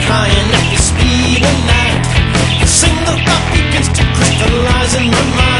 flying at the speed of light. A single thought begins to crystallize in my mind.